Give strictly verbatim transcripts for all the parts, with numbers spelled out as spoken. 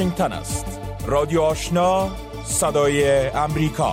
واشنگتن است. رادیو آشنا، صدای امریکا.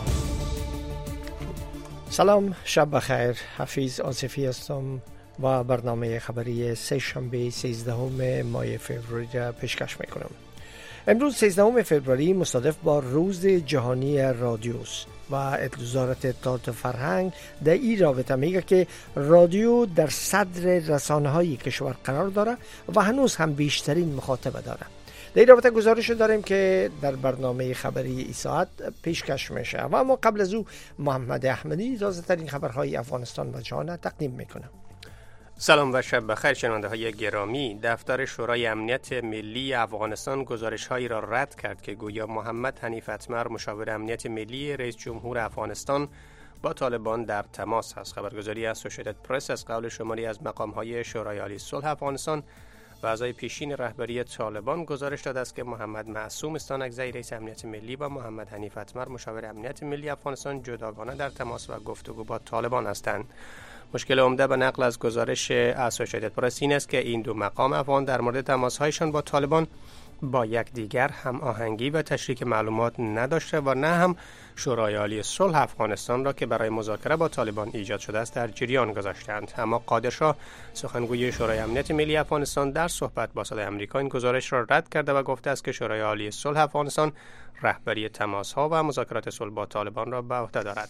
سلام، شب بخیر. حفیظ آصفی هستم و برنامه خبری سه شنبه سیزدهم ماه فوریه را پیشکش میکنم. امروز سیزدهم فوریه مصادف با روز جهانی رادیوست و وزارت اطلاعات فرهنگ در این رابطه میگه که رادیو در صدر رسانه‌های کشور قرار داره و هنوز هم بیشترین مخاطب داره. در این رابطه گزارش داریم که در برنامه خبری این ساعت پیشکش میشه و اما قبل از او محمد احمدی تازه ترین خبرهای افغانستان و جهان تقدیم میکنه. سلام و شب بخیر شنونده های گرامی. دفتر شورای امنیت ملی افغانستان گزارش هایی را رد کرد که گویا محمد حنیف اتمر مشاور امنیت ملی رئیس جمهور افغانستان با طالبان در تماس است. خبرگزاری اسوسییتد پرس از قول شماری از مقام های شورای عالی صلح افغانستان و اعضای پیشین رهبری طالبان گزارش داده است که محمد معصوم استانکزی رئیس امنیت ملی و محمد حنیف اتمر مشاور امنیت ملی افغانستان جداگانه در تماس و گفتگو با طالبان هستند. مشکل عمده به نقل از گزارش اسوسییتد پرس این است که این دو مقام افغان در مورد تماس‌هایشان با طالبان با یکدیگر هم آهنگی و تشریک معلومات نداشته و نه هم شورای عالی صلح افغانستان را که برای مذاکره با طالبان ایجاد شده است در جریان گذاشتند. اما قادرشاه سخنگوی شورای امنیت ملی افغانستان در صحبت با صدای آمریکا این گزارش را رد کرده و گفته است که شورای عالی صلح افغانستان رهبری تماس‌ها و مذاکرات صلح با طالبان را به عهده دارد.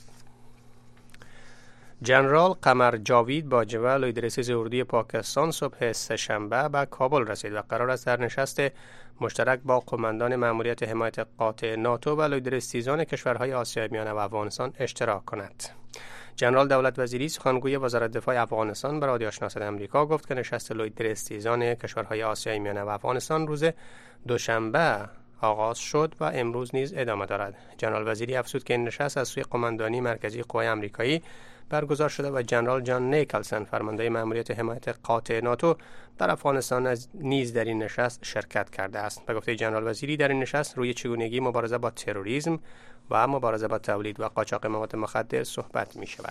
جنرال قمر جاوید باجوه لوی رئیس اردوی پاکستان صبح سه‌شنبه به کابل رسید و قرار است در نشست مشترک با قماندان مأموریت حمایت قاطع ناتو و لوی رئیسان کشورهای آسیای میانه و افغانستان اشتراک کند. جنرال دولت وزیری سخنگوی وزارت دفاع افغانستان به رادیو آشنا صدای آمریکا گفت که نشست لوی رئیسان کشورهای آسیای میانه و افغانستان روز دوشنبه آغاز شد و امروز نیز ادامه دارد. جنرال وزیری افزود که این نشست از سوی قماندانی مرکزی قوای آمریکایی برگزار شده و جنرال جان نیکلسن فرمانده مأموریت حمایت قاطع ناتو در افغانستان از نیز در این نشست شرکت کرده است. به گفته جنرال وزیری در این نشست روی چگونگی مبارزه با تروریسم و مبارزه با تولید و قاچاق مواد مخدر صحبت می شود.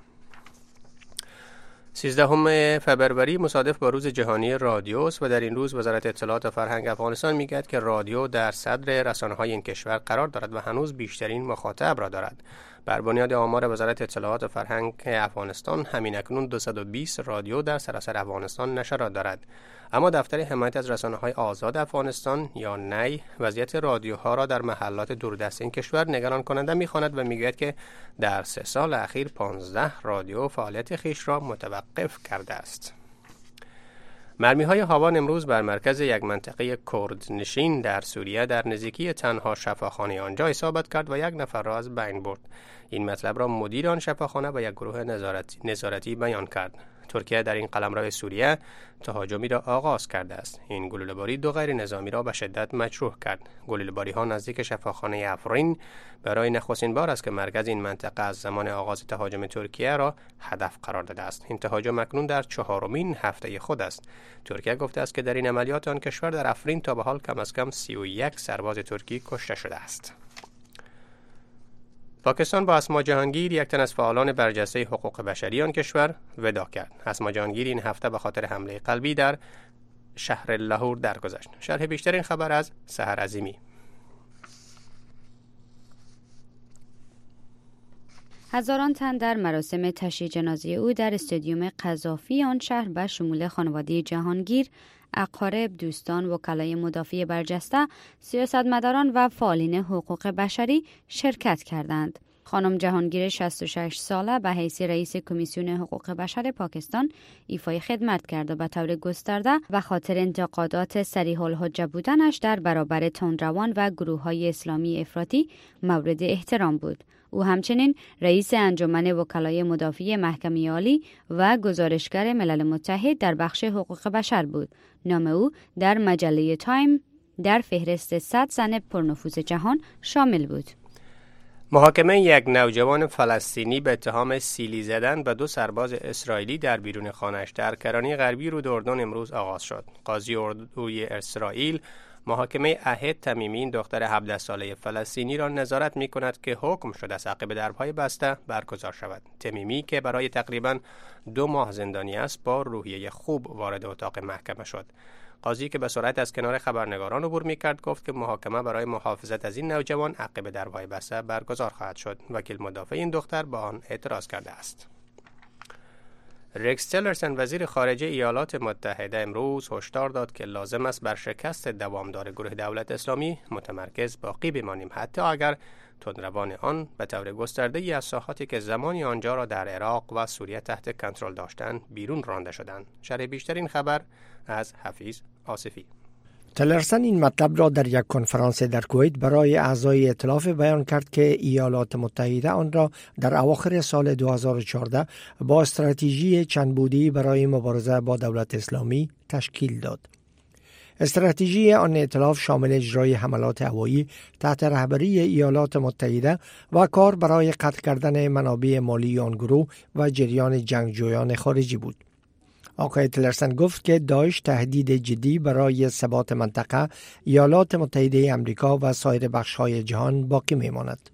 سیزدهم فبروری مصادف با روز جهانی رادیوست و در این روز وزارت اطلاعات و فرهنگ افغانستان میگوید که رادیو در صدر رسانه‌های این کشور قرار دارد و هنوز بیشترین مخاطب را دارد. بر بنیاد آمار وزارت اطلاعات و فرهنگ افغانستان همین اکنون دویست و بیست رادیو در سراسر افغانستان نشرات دارد. اما دفتر حمایت از رسانه‌های آزاد افغانستان یا نی وضعیت رادیوها را در محلات دوردست این کشور نگران کننده می‌خواند و میگوید که در سه سال اخیر پانزده رادیو فعالیت خویش را متوقف کرده است. مرمی‌های هاوان امروز بر مرکز یک منطقه کرد نشین در سوریه در نزدیکی تنها شفاخانه آنجا اصابت کرد و یک نفر را از بین برد. این مطلب را مدیر آن شفاخانه و یک گروه نظارتی, نظارتی بیان کرد. ترکیه در این قلمرو سوریه تهاجمی را آغاز کرده است. این گلوله‌باری دو غیر نظامی را به شدت مجروح کرد. گلوله‌باری‌ها نزدیک شفاخانه افرین برای نخستین بار است که مرکز این منطقه از زمان آغاز تهاجم ترکیه را هدف قرار داده است. این تهاجم اکنون در چهارمین هفته خود است. ترکیه گفته است که در این عملیات آن کشور در افرین تا به حال کم از کم سی و یک سرباز ترکی کشته شده است. پاکستان با اسما جهانگیر یک تن از فعالان برجسته حقوق بشری آن کشور وداع کرد. اسما جهانگیر این هفته به خاطر حمله قلبی در شهر لاهور درگذشت. شرح بیشتر این خبر از سحر عظیمی. هزاران تن در مراسم تشییع جنازه او در استادیوم قذافی آن شهر به شمول خانواده جهانگیر، اقارب، دوستان، وکلای مدافع برجسته، سیاستمداران و فعالین حقوق بشری شرکت کردند. خانم جهانگیر شصت و شش ساله به حیث رئیس کمیسیون حقوق بشر پاکستان ایفای خدمت کرد و به طور گسترده و خاطر انتقادات صریح الحجه بودنش در برابر تندروان و گروه‌های اسلامی افراطی مورد احترام بود. او همچنین رئیس انجمن وکلای مدافع محکمه عالی و گزارشگر ملل متحد در بخش حقوق بشر بود. نام او در مجله تایم در فهرست صد زن پرنفوذ جهان شامل بود. محاکمه یک نوجوان فلسطینی به اتهام سیلی زدن به دو سرباز اسرائیلی در بیرون خانه‌اش در کرانه غربی رود اردن امروز آغاز شد. قاضی اردوی اسرائیل محاکمه احد تمیمی دختر هفده ساله فلسطینی را نظارت می کند که حکم شده است عقب درهای بسته برگزار شود. تمیمی که برای تقریباً دو ماه زندانی است با روحیه خوب وارد اتاق محکمه شد. قاضی که به سرعت از کنار خبرنگاران عبور می‌کرد گفت که محاکمه برای محافظت از این نوجوان عقب درهای بسته برگزار خواهد شد. وکیل مدافع این دختر به آن اعتراض کرده است. ریکس تیلرسن وزیر خارجه ایالات متحده امروز هشدار داد که لازم است بر شکست دوامدار گروه دولت اسلامی متمرکز باقی بمانیم، حتی اگر تندروان آن به طور گسترده‌ای از ساحاتی که زمانی آنجا را در عراق و سوریه تحت کنترل داشتند بیرون رانده شدند. شرح بیشتر این خبر از حفیظ آصفی. تلرسن این مطلب را در یک کنفرانس در کویت برای اعضای ائتلاف بیان کرد که ایالات متحده آن را در اواخر سال دو هزار و چهارده با استراتژی چند بودی برای مبارزه با دولت اسلامی تشکیل داد. استراتژی آن ائتلاف شامل اجرای حملات هوایی تحت رهبری ایالات متحده و کار برای قطع کردن منابع مالی آن گروه و جریان جنگجویان خارجی بود. آقای تلرسن گفت که داعش تهدید جدی برای ثبات منطقه، ایالات متحده آمریکا و سایر بخش‌های جهان باقی می‌ماند.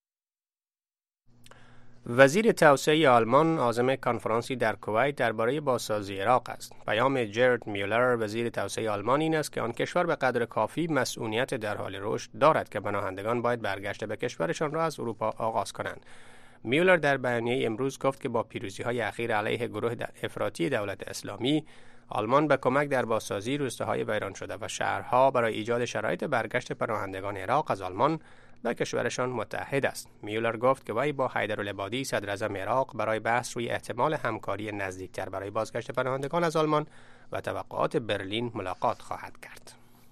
وزیر توسعه آلمان عازم کنفرانسی در کویت درباره بازسازی عراق است. پیام جرد میولر وزیر توسعه آلمان این است که آن کشور به قدر کافی مسئولیت در حال رشد دارد که پناهندگان باید برگشت به کشورشان را از اروپا آغاز کنند. میولر در بیانیه امروز گفت که با پیروزی‌های اخیر علیه گروه افراطی دولت اسلامی، آلمان به کمک در بازسازی روستاهای ویران شده و شهرها برای ایجاد شرایط برگشت پناهندگان عراق از آلمان به کشورشان متحد است. میولر گفت که وی با حیدرالعبادی صدر اعظم عراق برای بحث روی احتمال همکاری نزدیکتر برای بازگشت پناهندگان از آلمان و توقعات برلین ملاقات خواهد کرد.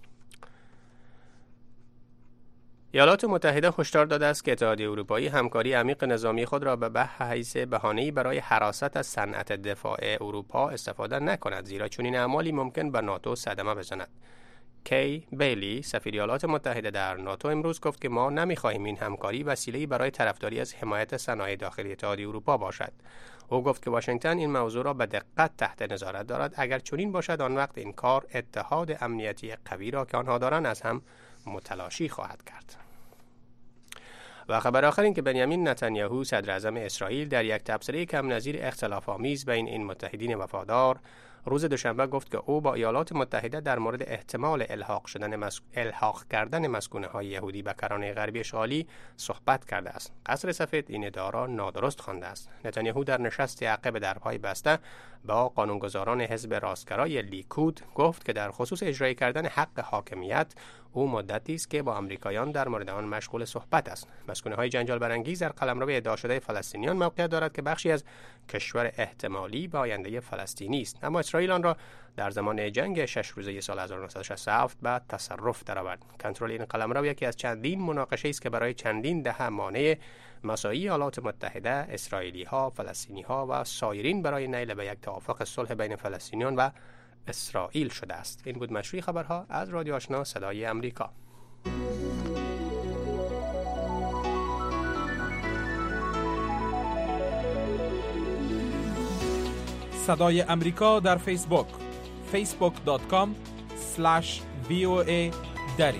ایالات متحده هشدار داده است که اتحادیه اروپایی همکاری عمیق نظامی خود را به بحث بهانه‌ای برای حراست از صنعت دفاع اروپا استفاده نکند، زیرا چنین اعمالی ممکن به ناتو صدمه بزند. کی بیلی سفیر ایالات متحده در ناتو امروز گفت که ما نمی‌خواهیم این همکاری وسیله‌ای برای طرفداری از حمایت صنایع داخلی اتحادیه اروپا باشد. او گفت که واشنگتن این موضوع را به دقت تحت نظارت دارد. اگر چنین باشد آن وقت این کار اتحاد امنیتی قوی را که آنها دارند از هم متلاشی خواهد کرد. و خبر آخر این که بنیامین نتانیاهو صدر اعظم اسرائیل در یک تبصره کم نظیر اختلاف آمیز بین این متحدین وفادار روز دوشنبه گفت که او با ایالات متحده در مورد احتمال الحاق شدن مس... الحاق کردن مسکونه‌های یهودی به کرانه غربی اشغالی صحبت کرده است. قصر سفید این ادعا را نادرست خوانده است. نتانیاهو در نشستی عقب درهای بسته با قانونگذاران حزب راستگرای لیکود گفت که در خصوص اجرای کردن حق حاکمیت او مدتی است که با آمریکایان در مورد آن مشغول صحبت است. مسکونه‌های جنجال برانگیز در قلمرو ادعا شده فلسطینیان موقعیت دارد که بخشی از کشور احتمالی با آینده فلسطینی است، اما اسرائیل آن را در زمان جنگ شش روزه سال هزار و نهصد و شصت و هفت به تصرف درآورد. کنترل این قلمرو یکی از چندین مناقشه است که برای چندین دهه مانع مساعی ایالات متحده، اسرائیلی‌ها، فلسطینی‌ها و سایرین برای نیل به یک توافق صلح بین فلسطینیان و اسرائیل شده است. این بود مشروع خبرها از رادیو آشنا صدای امریکا. صدای امریکا در فیسبوک فیسبوک دات کام اسلش وی او ای دری.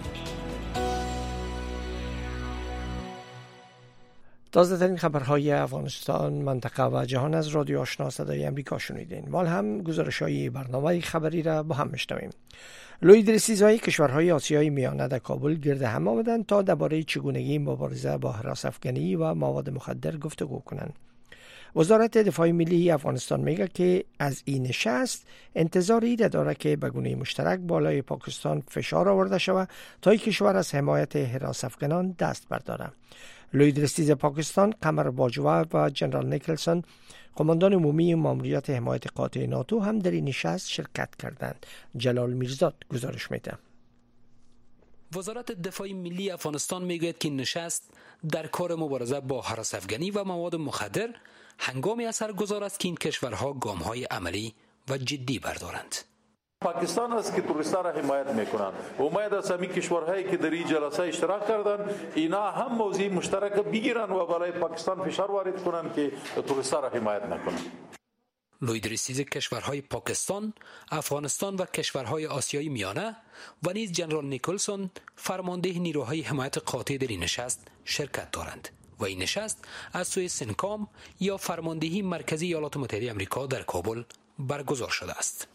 تازه ترین خبرهای افغانستان، منطقه و جهان از رادیو آشنا صدای امریکا شنیدین. ما هم گزارش‌های برنامه خبری را با هم میشنویم. لوید رسیزهای کشورهای آسیای میانه در کابل گرد هم آمدند تا درباره چگونگی مبارزه با هراس افغانی و مواد مخدر گفتگو کنند. وزارت دفاع ملی افغانستان میگه که از این نشست انتظاری داره که به گونه مشترک بالای پاکستان فشار آورده شود تا این کشور از حمایت هراس افغانان دست برداره. لوید رسیز پاکستان، قمر باجوه و جنرال نیکلسون، قماندان عمومی ماموریت حمایت قاطع ناتو هم در این نشست شرکت کردند. جلال میرزاد گزارش میده. وزارت دفاع ملی افغانستان میگوید که نشست در کار مبارزه با هراس افغانی و مواد مخدر هنگامی اثرگذار است که این کشورها گام‌های عملی و جدی بردارند. پاکستان است که توریستان را حمایت میکنند. امید است همین کشورهایی که در این جلسه اشتراک کردند اینا هم موضوع مشترک بگیرند و برای پاکستان فشار وارد کنند که توریستان را حمایت نکنند. لوید رسیز کشورهای پاکستان، افغانستان و کشورهای آسیای میانه و نیز جنرال نیکلسون فرمانده نیروهای حمایت قاطع در این نشست شرکت دارند و این نشست از سوی سنکام یا فرماندهی مرکزی ایالات متحده آمریکا در کابل برگزار شده است.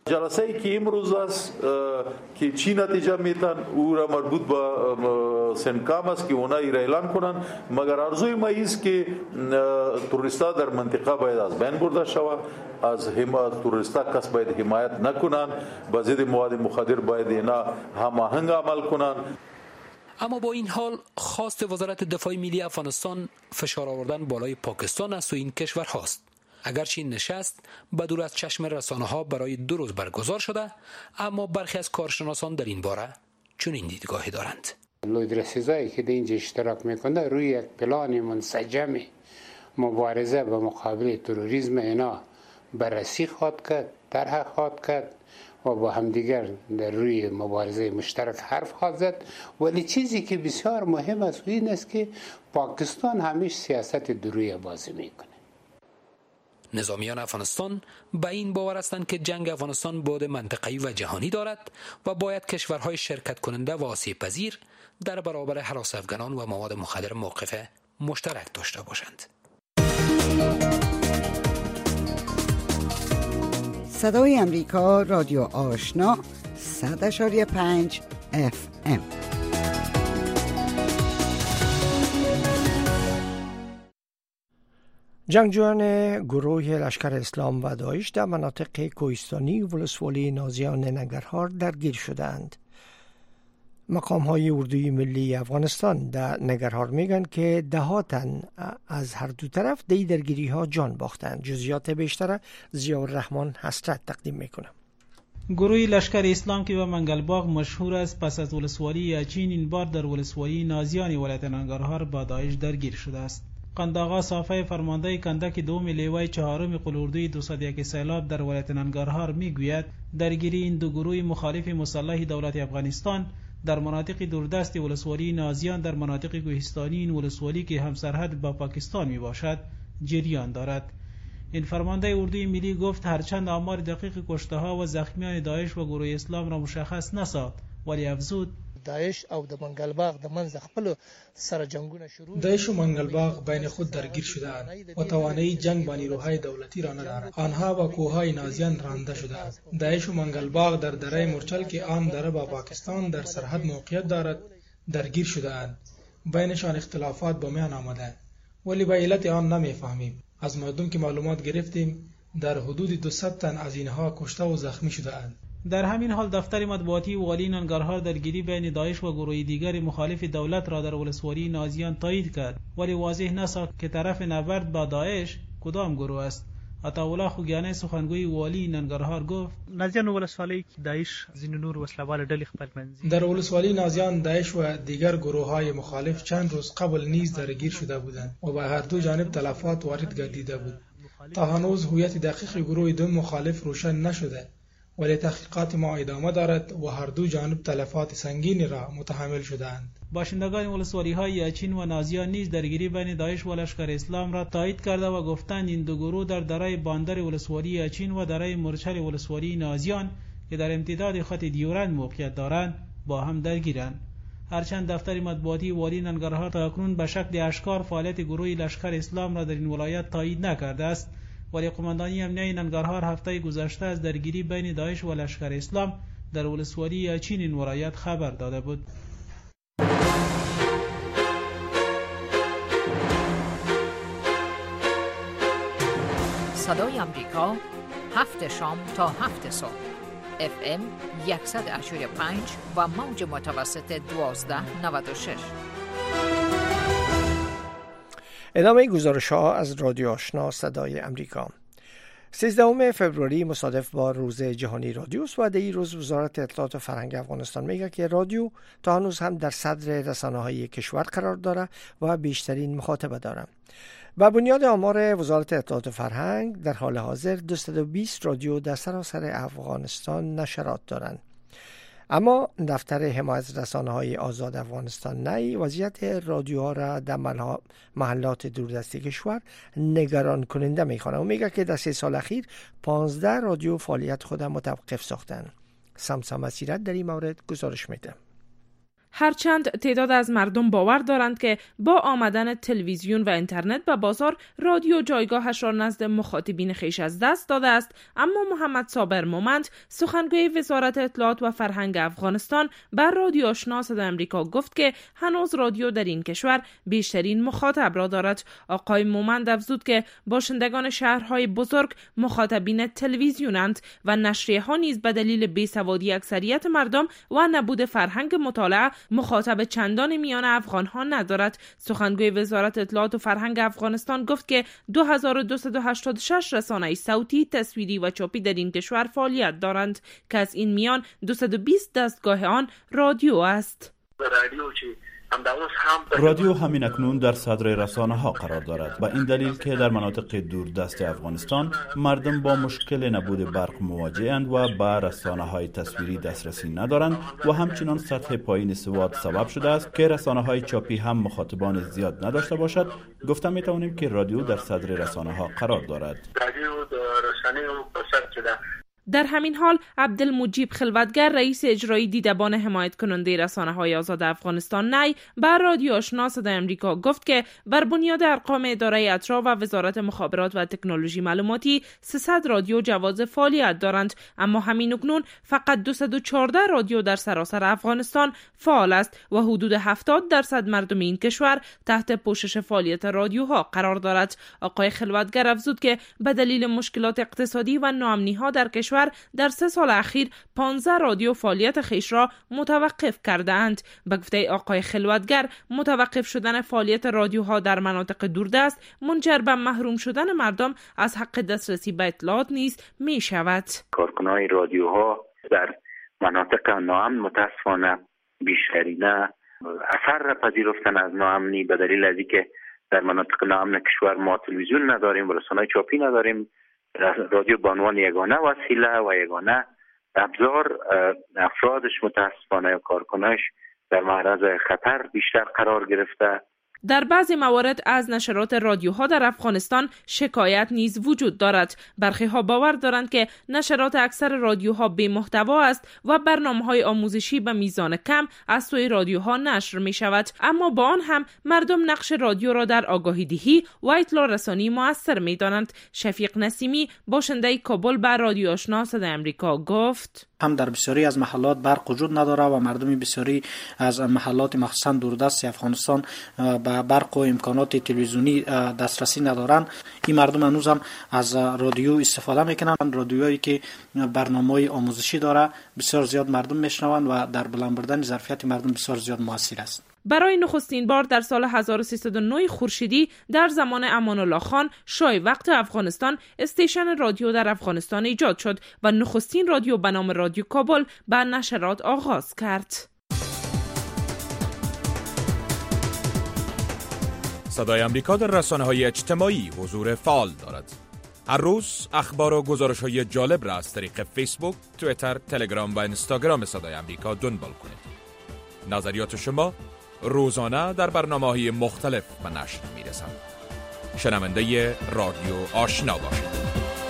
جلسه ای که امروز است که چی نتیجه میتن او را مربوط به سنکام است که اونا را اعلان کنن، مگر آرزوی ما است که توریستا در منطقه باید از بین برده شود، از حمایت توریستا کس باید حمایت نکنن، با ضد مواد مخدر باید اینا هماهنگ عمل کنن. اما با این حال خواست وزارت دفاع ملی افغانستان فشار آوردن بالای پاکستان است و این کشور هاست. اگرچه این نشست به دور از چشم رسانه‌ها برای دو روز برگزار شده، اما برخی از کارشناسان در این باره چنین دیدگاهی دارند. لویدرسیزایی که در اینجا اشتراک میکنه روی یک پلان منسجم مبارزه به مقابل تروریسم اینا بررسی خواهد کرد، طرح خواهد کرد و با همدیگر در روی مبارزه مشترک حرف خواهد زد. ولی چیزی که بسیار مهم است این است که پاکستان همیشه سیاست درویه بازی میکنه. نظامیان افغانستان به این باور هستند که جنگ افغانستان بعد منطقه‌ای و جهانی دارد و باید کشورهای شرکت کننده و آسیب پذیر در برابر هراس افغانان و مواد مخدر موقف مشترک داشته باشند. صدای امریکا، رادیو آشنا، صد اشاری پنج اف ام. جنگجویان گروه لشکر اسلام و داعش در مناطق کوهستانی ولسوالی نازیان ننگرهار درگیر شدند. مقام‌های اردوی ملی افغانستان در ننگرهار میگن که ده ها تن از هر دو طرف در درگیری‌ها جان باختند. جزئیات بیشتر ضیاءالرحمن حسرت تقدیم میکنه. گروه لشکر اسلام که به منگلباغ مشهور است، پس از ولسوالی یاچین این بار در ولسوالی نازیان ولایت ننگرهار با داعش درگیر شده است. قنداغا صافی فرمانده کندک دوم لیوای چهارم قلوردوی دویست و یک سیلاب در ولایت ننگرهار میگوید درگیری این دو گروه مخالف مسلح دولت افغانستان در مناطق دوردست ولسوالی نازیان در مناطق کوهستانی این ولسوالی که همسرحد با پاکستان می باشد جریان دارد. این فرمانده اردوی ملی گفت هرچند آمار دقیق کشته ها و زخمیان داعش و گروه اسلام را مشخص نساخت، ولی افزود داعش او د منگلباغ د منځ خپل سره جنگونه شروع داعش و منگلباغ بین خود درگیر شده‌اند و توانایی جنگ با نیروهای دولتی را ندارند. آنها با کوههای نازیان رانده شده‌اند. داعش و منگلباغ در دره مرچل که آن دره با پاکستان در سرحد موقعیت دارد درگیر شده‌اند. بینشان اختلافات به میان آمده ولی به علت آن نمی‌فهمیم. از مردم که معلومات گرفتیم در حدود دویست تن از اینها کشته و زخمی شده‌اند. در همین حال دفتر مطبوعاتی والی ننگرهار درگیری بین داعش و گروه دیگر مخالف دولت را در ولسوالی نازیان تایید کرد، ولی واضح نساخت که طرف نبرد با داعش کدام گروه است. عطاالله خوگیانی سخنگوی والی ننگرهار گفت نازیان ولسوالی که داعش زین نور وسله‌وال ډلې خپل منځي در ولسوالی نازیان داعش و دیگر گروه‌های مخالف چند روز قبل نیز درگیر شده بودند و به هر دو جانب تلفات وارد گردیده بود. تا هنوز هویت دقیق گروه دو مخالف روشن نشده، ولی تحقیقات ما ادامه دارد و هر دو جانب تلفات سنگینی را متحمل شدند. باشندگان ولسوالی‌های یاچین و نازیان نیز درگیری بین داعش و لشکر اسلام را تایید کرده و گفتند این دو گروه در دره باندر ولسوالی یاچین و دره مرچل ولسوالی نازیان که در امتداد خط دیورند موقعیت دارند با هم درگیرند. هرچند دفتر مطبوعاتی والی ننگرهار تاکنون به شکل آشکار فعالیت گروه لشکر اسلام را در این ولایت تایید نکرده است، ولی قماندانی امنیتی ننگرهار هفته گذشته از درگیری بین داعش و لشکر اسلام در ولسوالی یاچین این ولایت خبر داده بود. صدای امریکا، هفت شام تا هفت صبح، اف ام صد و یک و پنج و موج متوسط دوازده نود و شش. ادامه گزارش ها از رادیو آشنا صدای امریکا. سیزدهم فوریه مصادف با روز جهانی رادیو است و در این روز وزارت اطلاعات و فرهنگ افغانستان میگه که رادیو تا هنوز هم در صدر رسانه‌های کشور قرار داره و بیشترین مخاطب داره. با بنیاد آمار وزارت اطلاعات و فرهنگ در حال حاضر دویست و بیست رادیو در سراسر افغانستان نشرات دارند. اما دفتر حمایت رسانه‌های آزاد افغانستان نی وضعیت رادیوها را در محلات دوردستی کشور نگران کننده می‌خواند و میگه که در سه سال اخیر پانزده رادیو فعالیت خود متوقف ساختند. سمسم مسیرت در این مورد گزارش میده. هرچند تعداد از مردم باور دارند که با آمدن تلویزیون و اینترنت به بازار، رادیو جایگاهش را نزد مخاطبین خویش از دست داده است، اما محمد صابر مومند، سخنگوی وزارت اطلاعات و فرهنگ افغانستان، بر رادیو آشنا صدای آمریکا گفت که هنوز رادیو در این کشور بیشترین مخاطب را دارد. آقای مومند افزود که باشندگان شهرهای بزرگ مخاطبین تلویزیونند و نشریه ها نیز به دلیل بیسوادی اکثریت مردم و نبود فرهنگ مطالعه مخاطب چندان میان افغان ها ندارد. سخنگوی وزارت اطلاعات و فرهنگ افغانستان گفت که دو هزار و دویست و هشتاد و شش رسانه صوتی، تصویری و چاپی در این کشور فعالیت دارند که از این میان دویست و بیست دستگاه آن رادیو است. رادیو همین اکنون در صدر رسانه ها قرار دارد، به این دلیل که در مناطق دوردست افغانستان مردم با مشکل نبود برق مواجه‌اند و به رسانه های تصویری دسترسی ندارند و همچنان سطح پایین سواد سبب شده است که رسانه های چاپی هم مخاطبان زیاد نداشته باشد. گفتم می توانیم که رادیو در صدر رسانه ها قرار دارد. رادیو در رسانه ها پسر شده. در همین حال عبدالمجیب خلوتگر، رئیس اجرایی دیدبان حمایت کننده رسانه‌های آزاد افغانستان نی، بر رادیو آشنا صدای آمریکا گفت که بر بنیاد ارقام اداره اطراع و وزارت مخابرات و تکنولوژی معلوماتی سیصد رادیو جواز فعالیت دارند، اما همین اکنون فقط دویست و چهارده رادیو در سراسر افغانستان فعال است و حدود هفتاد درصد مردم این کشور تحت پوشش فعالیت رادیوها قرار دارد. آقای خلوتگر افزود که به دلیل مشکلات اقتصادی و ناامنی‌ها در کشور در سه سال اخیر پانزده رادیو فعالیت خیش را متوقف کرده اند. به گفته آقای خلوتگر، متوقف شدن فعالیت رادیوها در مناطق دوردست منجر به محروم شدن مردم از حق دسترسی به اطلاعات نیز می شود. کارکنان رادیوها در مناطق ناامن متاسفانه بیشترینه اثر را پذیرفتن از ناامنی، به دلیل از اینکه در مناطق ناامن کشور ما تلویزیون نداریم و رسانه‌های چاپی نداریم. رادیو به عنوان یگانه وسیله و یگانه ابزار افرادش متاسفانه یا کارکناش در معرض خطر بیشتر قرار گرفته. در بعضی موارد از نشرات رادیوها در افغانستان شکایت نیز وجود دارد. برخی ها باور دارند که نشرات اکثر رادیوها بی محتوا است و برنامه‌های آموزشی به میزان کم از سوی رادیوها نشر می شود، اما با آن هم مردم نقش رادیو را در آگاهی دهی و اطلاع رسانی مؤثر می دانند. شفیق نسیمی، باشنده کابل، به رادیو آشنا صدای آمریکا گفت: هم در بسیاری از محلات برق وجود نداره و مردم بسیاری از محلات مخصوصا دوردست افغانستان به برق و امکانات تلویزیونی دسترسی ندارن. این مردم هنوز هم از رادیو استفاده میکنن. رادیویی که برنامه‌های آموزشی داره بسیار زیاد مردم میشنون و در بلند بردن ظرفیت مردم بسیار زیاد موثر است. برای نخستین بار در سال هزار و سیصد و نه خورشیدی در زمان امان الله خان، شاه وقت افغانستان، استیشن رادیو در افغانستان ایجاد شد و نخستین رادیو به نام رادیو کابل به نشرات آغاز کرد. صدای آمریکا در رسانه‌های اجتماعی حضور فعال دارد. هر روز اخبار و گزارش‌های جالب را از طریق فیسبوک، توییتر، تلگرام و اینستاگرام صدای آمریکا دنبال کنید. نظریات شما روزانه در برنامه‌های مختلف به نشر می‌رسند. شنونده رادیو آشنا باشید.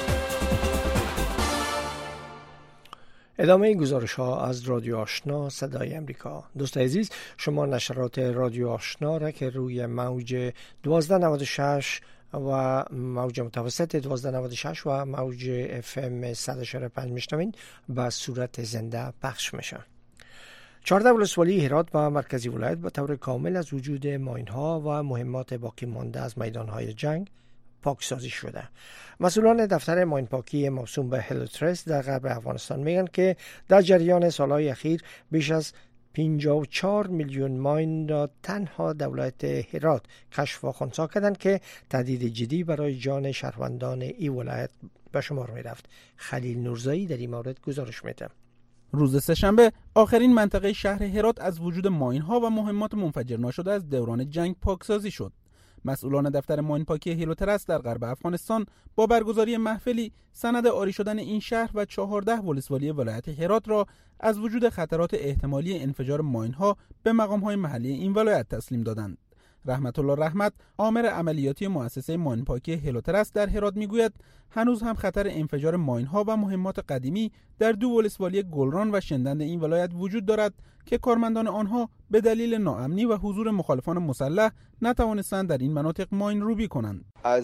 ادامه گزارش ها از رادیو آشنا صدای امریکا. دوست عزیز، شما نشرات رادیو آشنا را که روی موج دوازده نود و شش و موج متوسط دوازده نود و شش و موج اف ام صد و چهار و پنج میشنوین به صورت زنده پخش میشن. چهارده ولسوالی هرات و مرکزی ولایت به طور کامل از وجود ماین‌ها و مهمات باقی مانده از میدان‌های جنگ پاکسازی شده. مسئولان دفتر ماین پاکی موسوم به هلیوترس در غرب افغانستان میگن که در جریان سالهای اخیر بیش از پنجاه و چهار میلیون ماین را تنها دولت هرات کشف و خنثی کردند که تهدید جدی برای جان شهروندان این ولایت به شمار میرفت. خلیل نورزایی در این مورد گزارش میده. روز سه‌شنبه آخرین منطقه شهر هرات از وجود ماین‌ها و مهمات منفجر ناشده از دوران جنگ پاکسازی شد. مسئولان دفتر ماین پاکی هلیوترس در غرب افغانستان با برگزاری محفلی سند عاری شدن این شهر و چهارده ولسوالی ولایت هرات را از وجود خطرات احتمالی انفجار ماین‌ها به مقام‌های محلی این ولایت تسلیم دادند. رحمت الله رحمت، آمر عملیاتی مؤسسه ماینپاکی هلوترست در هرات میگوید هنوز هم خطر انفجار ماین‌ها و مهمات قدیمی در دو ولسوالی گلران و شندند این ولایت وجود دارد که کارمندان آنها به دلیل ناامنی و حضور مخالفان مسلح نتوانستند در این مناطق ماین روبی کنند. از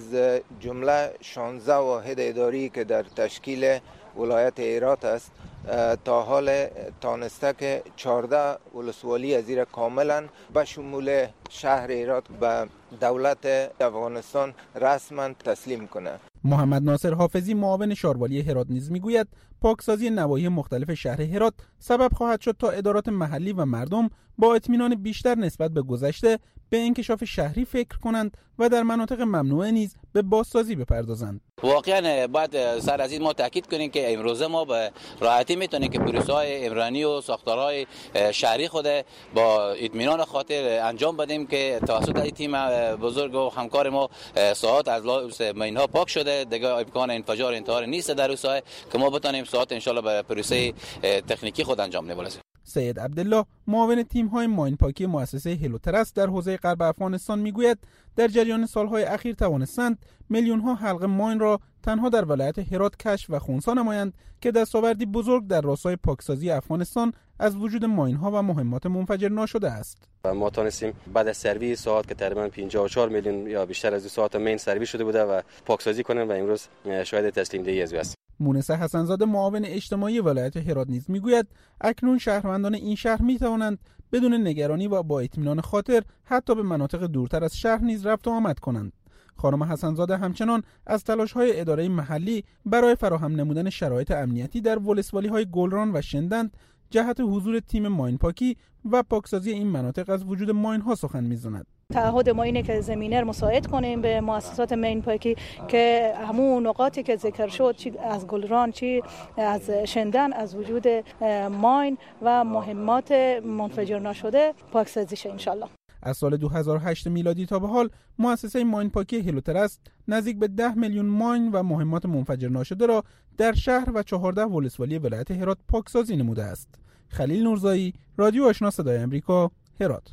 جمله شانزده واحد اداری که در تشکیل ولایت هرات است تا حال تانسته که چهارده ولسوالی از زیر کاملا به شمول شهر هرات به دولت افغانستان رسما تسلیم کنه. محمد ناصر حافظی معاون شاروالی هرات نیز میگوید پاکسازی نواحی مختلف شهر هرات سبب خواهد شد تا ادارات محلی و مردم با اطمینان بیشتر نسبت به گذشته به انکشاف شهری فکر کنند و در مناطق ممنوعه نیز به بازسازی بپردازند. واقعا باید سر از این ما تاکید کنیم که امروزه ما به راحتی میتونیم که پروژه‌های عمرانی و ساختارهای شهری خود با اطمینان خاطر انجام بدیم که توسط این تیم بزرگ و همکار ما ساعات از لحاظ ماین‌ها پاک شده، دیگه امکان انفجار انتحار نیست در اون ساحه که ما بتونیم ساعات ان شاءالله به پروسه تکنیکی خود انجام بدیم. سید عبدالله معاون تیم‌های ماینپاکی مؤسسه هلوترست در حوزه غرب افغانستان میگوید در جریان سالهای اخیر توانستند میلیون‌ها حلقه ماین را تنها در ولایت هرات کشف و خنثی نمایند که دستاوردی بزرگ در راستای پاکسازی افغانستان از وجود ماین‌ها و مهمات منفجر ناشده است. ما تونستیم بعد از سرویس ساعت که تقریبا پنجاه و چهار میلیون یا بیشتر از دو ساعت مین سرویس شده بوده و پاکسازی کنیم و امروز شاهد تسلیم دهی از او است. مونس حسن‌زاده معاون اجتماعی ولایت هرات نیز میگوید اکنون شهروندان این شهر میتوانند بدون نگرانی و با اطمینان خاطر حتی به مناطق دورتر از شهر نیز رفت و آمد کنند. خانم حسن‌زاده همچنان از تلاش‌های اداره محلی برای فراهم نمودن شرایط امنیتی در ولسوالی‌های گلران و شندند جهت حضور تیم ماینپاکی و پاکسازی این مناطق از وجود ماین‌ها سخن می‌زند. تعهد ما اینه که زمینه رو مساعد کنیم به مؤسسات ماینپاکی که همون نقاطی که ذکر شد، چی از گلران چی از شندن، از وجود ماین و مهمات منفجر نشده پاکسازی شه انشالله. از سال دو هزار و هشت میلادی تا به حال مؤسسه ماینپاکی هلوترست نزدیک به ده میلیون ماین و مهمات منفجر ناشده را در شهر و چهارده ولسوالی ولایت هرات پاکسازی نموده است. خلیل نورزایی، رادیو آشنا صدای آمریکا، هرات.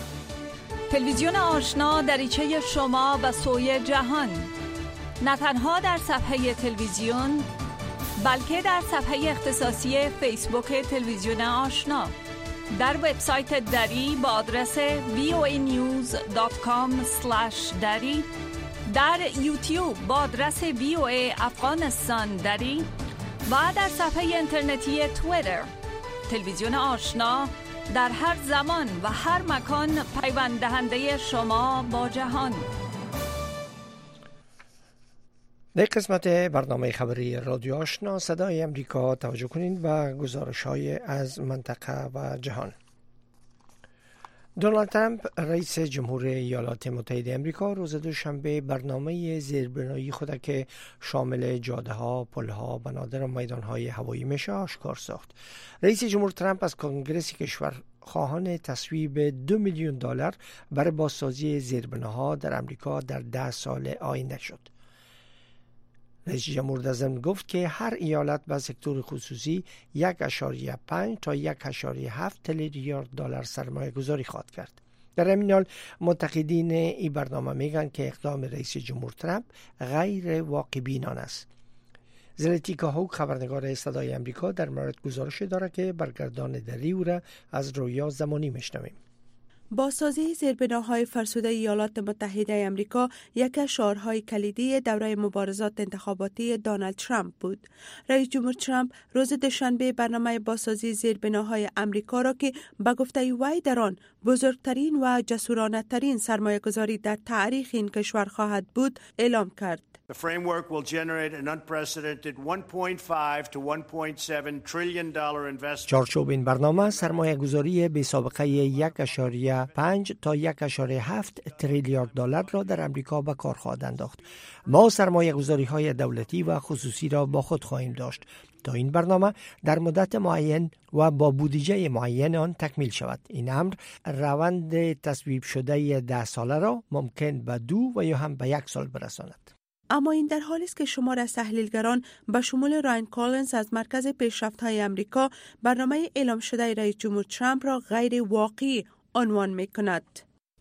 تلویزیون آشنا دریچه شما به سوی جهان، نه تنها در صفحه تلویزیون بلکه در صفحه اختصاصی فیسبوک تلویزیون آشنا، در وبسایت دری با آدرس وی او ای نیوز دات کام اسلش دری، در یوتیوب با آدرس وی او ای افغانستان دری و در صفحه اینترنتی توییتر. تلویزیون آشنا در هر زمان و هر مکان پیوند دهنده شما با جهان. در قسمت برنامه خبری رادیو آشنا صدای امریکا توجه کنید و گزارش‌های از منطقه و جهان. دونالد ترامپ رئیس جمهور ایالات متحده امریکا روز دوشنبه برنامه زیربنایی خود که شامل جاده‌ها، پل‌ها، بنادر و میدان‌های هوایی میشه آشکار ساخت. رئیس جمهور ترامپ از کنگره کشور خواهان تصویب دو میلیون دلار برای بازسازی زیربناها در امریکا در ده سال آینده شد. رئیس جمهور در ضمن گفت که هر ایالت به سکتور خصوصی یک اشاریه پنج تا یک اشاریه هفت تریلیارد دلار سرمایه گذاری خواهد کرد. در همین حال منتقدین این برنامه میگن که اقدام رئیس جمهور ترامپ غیر واقع بینانه است. زلتیکا هوک خبرنگار صدای امریکا در مورد گزارش داره که برگردان دری او را از رویا زمانی میشنویم. بازسازی زیربناهای فرسوده ایالات متحده آمریکا یک از شعارهای کلیدی دوره مبارزات انتخاباتی دونالد ترامپ بود. رئیس جمهور ترامپ روز دوشنبه برنامه بازسازی زیربناهای آمریکا را که به گفته وی در آن بزرگترین و جسورانه ترین سرمایه گذاری در تاریخ این کشور خواهد بود اعلام کرد. The framework will generate an unprecedented one point five to one point seven trillion dollar investment. چارچوب این برنامه سرمایه گذاری بی سابقه یک اشاریه پنج تا یک اشاریه هفت تریلیارد دلار را در امریکا به کار خواهد انداخت. ما سرمایه گذاری های دولتی و خصوصی را با خود خواهیم داشت تا این برنامه در مدت معین و با بودجه معین آن تکمیل شود. این امر روند تصویب شده ده ساله را ممکن به دو و یا هم به یک سال برساند. اما این در حالی است که شمار از تحلیلگران به شمول راین کالنز از مرکز پیشرفت‌های آمریکا برنامه اعلام شده رئیس جمهور ترامپ را غیر واقعی عنوان می‌کند.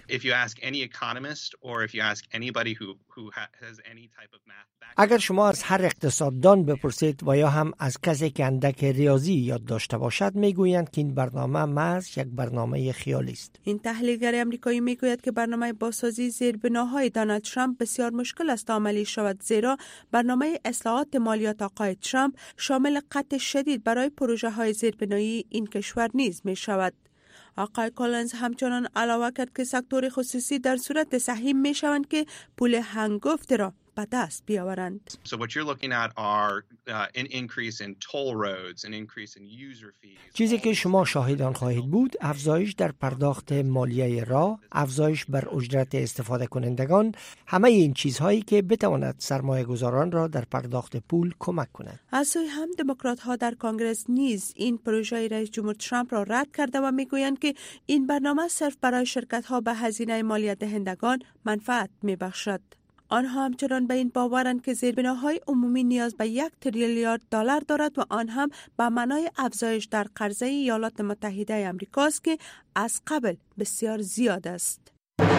If you ask any economist or if you ask anybody who who has any type of math background. اگر شما از هر اقتصاددان بپرسید و یا هم از کسی که اندک ریاضی یاد داشته باشد میگویند که این برنامه محض یک برنامه خیالی است. این تحلیلگر آمریکایی میگوید که برنامه بازسازی زیربناهای دونالد ترامپ بسیار مشکل است عملی شود، زیرا برنامه اصلاحات مالیات آقای ترامپ شامل قطع شدید برای پروژه های زیربنایی این کشور نیز می شود. آقای کولنز همچنان علاوه کرد که سکتور خصوصی در صورت سهیم می شوند که پول هنگفت را به دست بیاورند. So what you're looking at are uh, an increase in toll roads, an increase in user fees. چیزی که شما شاهدان خواهید بود افزایش در پرداخت مالیه راه، افزایش بر اجرت استفاده کنندگان، همه این چیزهایی که بتواند سرمایه گذاران را در پرداخت پول کمک کند. از سوی هم دموکرات ها در کنگره نیز این پروژه رئیس جمهور ترامپ را رد کرده و میگویند که این برنامه صرف برای شرکت ها به هزینه مالیات دهندگان منفعت میبخشد. آنها همچنان به این باورند که زیربناهای عمومی نیاز به یک تریلیارد دلار دارد و آن هم به معنای افزایش در قرضه ایالات متحده آمریکا است که از قبل بسیار زیاد است.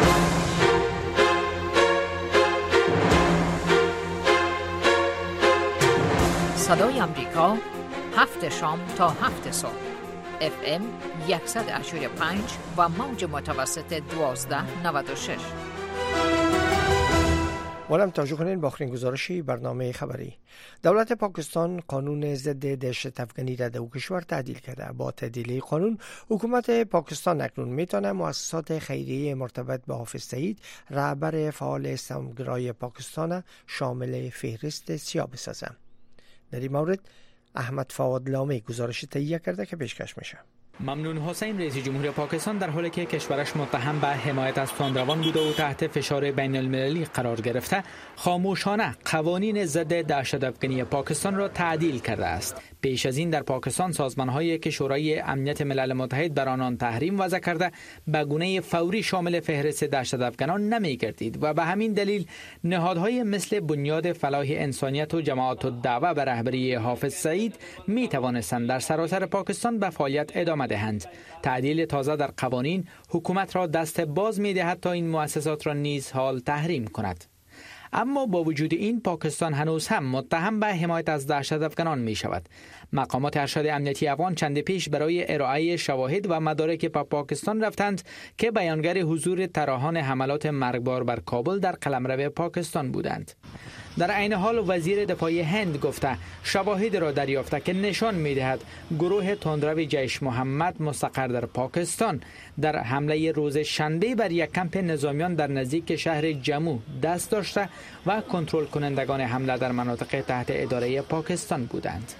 صدای آمریکا هفت شام تا هفت صبح اف ام صد و هشت و پنج و موج متوسط دوازده نود و شش. ولم توجه کنین با آخرین گزارشی برنامه خبری. دولت پاکستان قانون ضد دهشت افغانی را در کشور تعدیل کرده. با تعدیل قانون حکومت پاکستان اکنون میتونه مؤسسات خیریه مرتبط به حافظ سعید رهبر فعال اسلامگرای پاکستان شامل فهرست سیاه بسازه. در این مورد احمد فواد لامی گزارش تهیه کرده که پیشکش میشه. ممنون حسین رئیس جمهور پاکستان در حالی که کشورش متهم به حمایت از تندروان بوده و تحت فشار بین المللی قرار گرفته، خاموشانه قوانین ضد دهشت افغانی پاکستان را تعدیل کرده است. پیش از این در پاکستان سازمان‌هایی که شورای امنیت ملل متحد بر آنان تحریم وضع کرده به گونه فوری شامل فهرست دهشت افغانان نمی‌گردید و به همین دلیل نهادهای مثل بنیاد فلاح انسانیت و جماعت الدعوه به رهبری حافظ سعید می توانستند در سراسر پاکستان به فعالیت ادامه دهند. تعدیل تازه در قوانین حکومت را دست باز می دهد تا این مؤسسات را نیز حال تحریم کند. اما با وجود این پاکستان هنوز هم متهم به حمایت از دهشت افغانان می شود. مقامات ارشد امنیتی افغان چند پیش برای ارائه شواهد و مدارک به پاکستان رفتند که بیانگر حضور طراحان حملات مرگبار بر کابل در قلمرو پاکستان بودند. در عین حال وزیر دفاع هند گفته شواهد را دریافته که نشان می‌دهد گروه تندرو جیش محمد مستقر در پاکستان در حمله روز شنبه بر یک کمپ نظامیان در نزدیک شهر جمو دست داشته و کنترل کنندگان حمله در مناطق تحت اداره پاکستان بودند.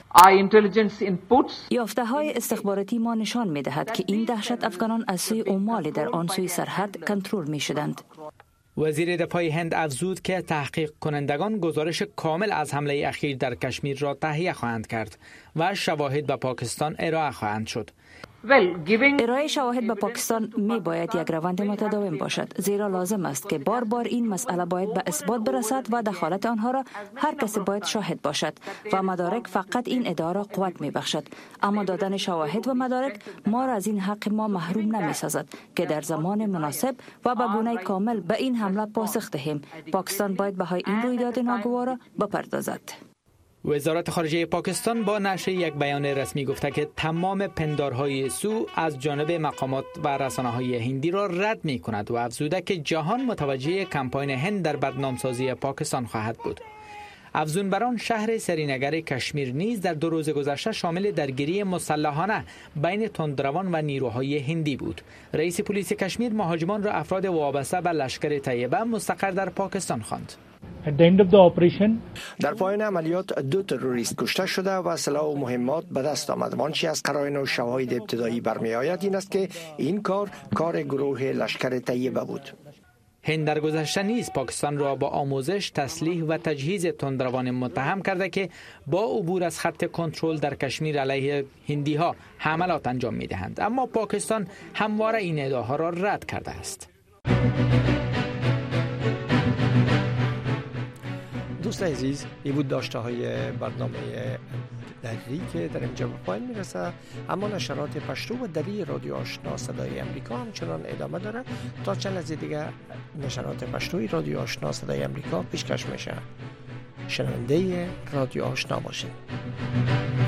یافته های استخباراتی ما نشان می‌دهد که این دهشت افغانان از سوی عمال در آن سوی سرحد کنترل می‌شدند. وزیر دفاع هند افزود که تحقیق کنندگان گزارش کامل از حمله اخیر در کشمیر را تهیه خواهند کرد و شواهد به پاکستان ارائه خواهند شد. ارائه شواهد به پاکستان می باید یک روند متداوم باشد، زیرا لازم است که بار بار این مسئله باید به اثبات برسد و دخالت آنها را هر کسی باید شاهد باشد و مدارک فقط این ادعا را قوت می بخشد. اما دادن شواهد و مدارک ما را از این حق ما محروم نمی سازد که در زمان مناسب و به گونه کامل به این حمله پاسخ دهیم. پاکستان باید بهای این رویداد ناگوار را بپردازد. وزارت خارجه پاکستان با نشر یک بیان رسمی گفته که تمام پندارهای سو از جانب مقامات و رسانه‌های هندی را رد می کند و افزوده که جهان متوجه کمپاین هند در بدنامسازی پاکستان خواهد بود. افزون بر آن شهر سرینگر کشمیر نیز در دو روز گذشته شامل درگیری مسلحانه بین تندروان و نیروهای هندی بود. رئیس پلیس کشمیر مهاجمان را افراد وابسته به لشکر طیبه مستقر در پاکستان خواند. در پایان عملیات دو تروریست کشته شده و سلاح و مهمات به دست آمد. آنچه از قرائن و شواهد ابتدایی برمی آید این است که این کار کار گروه لشکر طیبه بود. هند در گذشته نیز پاکستان را با آموزش، تسلیح و تجهیز تندروان متهم کرده که با عبور از خط کنترل در کشمیر علیه هندی ها حملات انجام می دهند. اما پاکستان همواره این ادعاها را رد کرده است. دوست عزیز، این بود داشته های برنامه دری که در اینجا به پایان میرسه، اما نشرات پشتو و دری رادیو آشنا صدای امریکا همچنان ادامه داره. تا چند لحظه دیگه نشرات پشتوی رادیو آشنا صدای امریکا پیشکش میشه. شنونده رادیو آشنا باشین.